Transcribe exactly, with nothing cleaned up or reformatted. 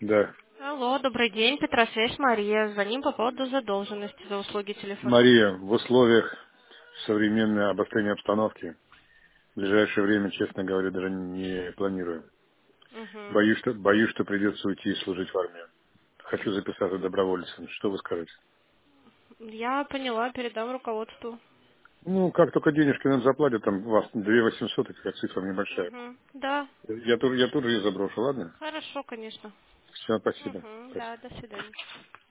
Да. Алло, добрый день, Петросвязь Мария. Звоним по поводу задолженности за услуги телефона. Мария, в условиях современной обострения обстановки в ближайшее время, честно говоря, даже не планирую. Угу. Боюсь, что, боюсь, что придется уйти и служить в армию. Хочу записаться добровольцем. Что вы скажете? Я поняла, передам руководству. Ну, как только денежки нам заплатят, там у вас две тысячи восемьсот, это как цифра небольшая. Угу. Да, Я, тут, я тут же ее заброшу, ладно? хорошо, конечно. Все, спасибо. Угу. Спасибо. Да, до свидания.